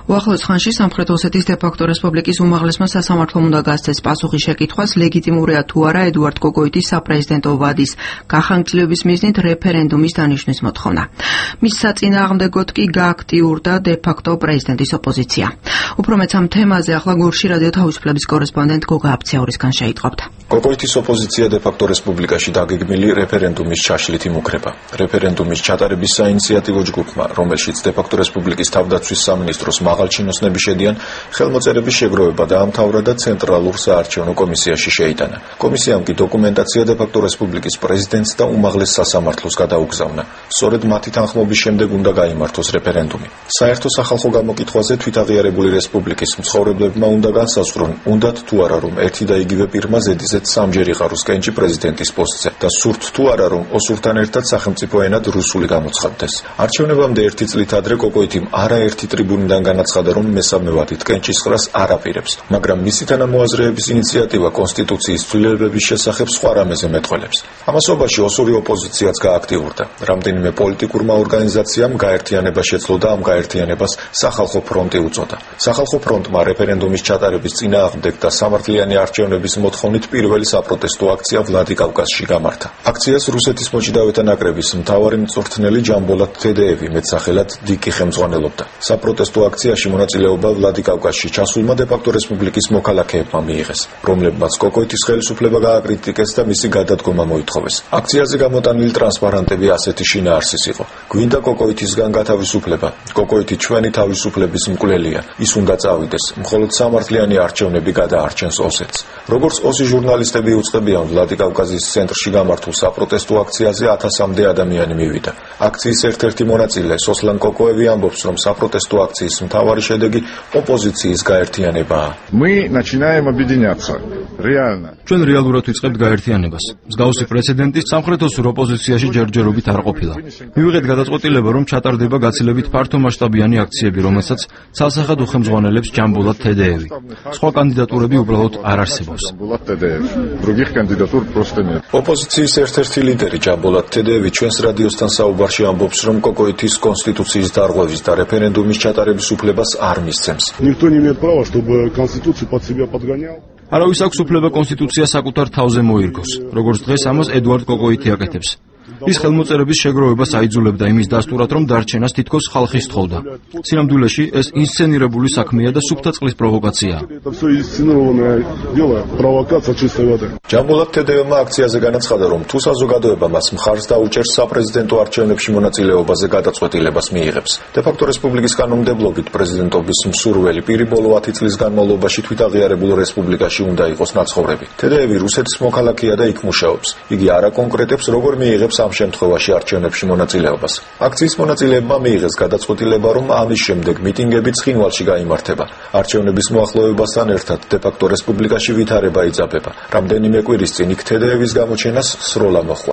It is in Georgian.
უახლოეს ხანში სამხრეთ ოსეთის დე-ფაქტო რესპუბლიკის უმაღლესმა სასამართლომ უნდა გასცეს პასუხი შეკითხვას, ლეგიტიმურია თუ არა ედუარდ კოკოიტის საპრეზიდენტო ვადის გახანგრძლივების მიზნით რეფერენდუმის დანიშნვის მოთხოვნა. მის საწინააღმდეგოდ კი გააქტიურდა დე-ფაქტო პრეზიდენტის ოპოზიცია. უფრო მეც ამ თემაზე ახლა გურში რადიო თავისუფლების კორესპონდენტ გოგა აფცეურისგან შეიტყობთ. კოკოიტის ოპოზიცია დე-ფაქტო რესპუბლიკაში დაგეგმილი რეფერენდუმის ჩაშლით იმუქრება. რეფერენდუმის ჩატარების საინიციატივო ჯგუფმა, რომელშიც დე-ფაქტო რესპუბლიკის თავდაცვის სამინისტროს მაღალჩინოსნები შედიან, ხელმოწერების შეგროვება დაამთავრა და ცენტრალურ საარჩევნო კომისიაში შეიტანა. კომისიამ კი დოკუმენტაცია დე-ფაქტო რესპუბლიკის პრეზიდენტს და უმაღლეს სასამართლოს გადაუგზავნა. სწორედ მათი თანხმობის შემდეგ უნდა გაიმართოს რეფერენდუმი. საერთო სახალხო გამოკითხვაზე თვითაღიარებული რესპუბლიკის მცხოვრებლებმა უნდა განსაზღვრონ, უნდათ თუ არა რომ ერთი და იგივე პირმა ზედიზედ სამჯერ იყაროს კენჭი პრეზიდენტის პოსტზე და სურთ თუ არა რომ ოსურთან ერთად სახელმწიფო ენად რუსული გამოცხადდეს. არჩევნებამდე ერთი წლით ადრე კოკოიტიმ არაერთი ტრიბუნიდან განაცხადა, რომ მესამე ვადით კენჭის ყრას არ აპირებს, მაგრამ მისი თანამოაზრეების ინიციატივა კონსტიტუციის ცვლილებების შესახებ სხვა რამეზე მეტყველებს. ამასობაში ოსური ოპოზიციაც გააქტიურდა. რამდენიმე პოლიტიკურმა ორგანიზაციამ გაერთიანება შეძლო და ამ გაერთიანებას სახალხო ფრონტი უწოდა. სახალხო ფრონტმა რეფერენდუმის ჩატარების წინააღმდეგ და სამართლიანი არჩევნების მოთხოვნით პირველი საპროტესტო აქცია ვლადიკავკაზში გამართა. აქციას რუსეთის მოჭიდავეთა ნაკრების მთავარი მწვრთნელი ჯამბოლატ თედეევი მეტსახელად დიკი ხელმძღვანელობდა. საპროტესტო აქციაში მონაწილეობა ვლადიკავკაზში ჩასულმა დე-ფაქტო რესპუბლიკის მოქალაქეებმა მიიღეს, რომლებმაც კოკოიტის ხელისუფლება გააკრიტიკეს და მისი გადადგომა მოითხოვეს. აქციაზე გამოტანილი ტრანსპარანტები ასეთი შინაარსის იყო: გვინდა კოკოიტისგან გათავისუფლება, კოკოიტი ჩვენი თავისუფლების მკვლელია, ის უნდა წავიდეს, მხოლოდ სამართლიანი არჩევნები გადაარჩენს ოსეთს. როგორც ოსი ჟურნალისტები უწყებიან, ვლადიკავკაზის ცენტრში გამართულ საპროტესტო აქციაზე 1000-მდე ადამიანი მივიდა. აქციის ერთ-ერთი მონაწილე სოსლან კოკოევი ამბობს, რომ საპროტესტო აქციის მთავარი შედეგი ოპოზიციის გაერთიანებაა. ჩვენ რეალურად ვიწყებთ გაერთიანებას. მსგავსი პრეცედენტი სამხრეთ ოსურ ოპოზიციაში ჯერჯერობით არ ყოფილა. მივიღეთ გადაწყვეტილება, რომ ჩატარდება გაცილებით ფართომასშტაბიანი აქციები, რომელსაც ცალსახად უხელმძღვანელებს ჯამბოლატ თედეევი. სხვა კანდიდატურები უბრალოდ არ არსებობს. ოპოზიციის ერთ-ერთი ლიდერი ჯამბოლატ თედეევი ჩვენს რადიოსთან საუბარში ამბობს, რომ კოკოიტის კონსტიტუციის დარღვევის და რეფერენდუმის ჩატარების უფლებას არ მისცემს. არავის აქვს უფლება კონსტიტუცია საკუთარ თავზე მოირგოს, როგორც დღეს ამას ედუარდ კოკოიტი აკეთებს. ის ხელმოწერების შეგროვებას აიძულებდა იმის დასტურად, რომ დარჩენას თითქოს ხალხი სთხოვდა. სინამდვილეში ეს ინსცენირებული საქმეა და სუფთა წყლის პროვოკაციაა. ჯამბოლატ თედეევმა აქციაზე განაცხადა, რომ თუ საზოგადოება მას მხარს დაუჭერს საპრეზიდენტო არჩევნებში მონაწილეობაზე გადაწყვეტილებას მიიღებს. დე-ფაქტო რესპუბლიკის კანონმდებლობით პრეზიდენტობის მსურველი პირი ბოლო 10 წლის განმავლობაში თვითაღიარებულ რესპუბლიკაში უნდა იყოს ნაცხოვრები. თედეევი რუსეთის მოქალაქეა და იქ მუშაობს. იგი არ აკონკრეტებს, როგორ მიიღებს ამ შემთხვევაში არჩევნებში მონაწილეობას. აქციის მონაწილეებმა მიიღეს გადაწყვეტილება, რომ ამის შემდეგ მიტინგები ცხინვალში გაიმართება. არჩევნების მოახლოებასთან ერთად დე-ფაქტო რესპუბლიკაში ვითარება იძაბება. რამდენიმე კვირის წინ იქ თედეევის გამოჩენას სროლა მოჰყვა.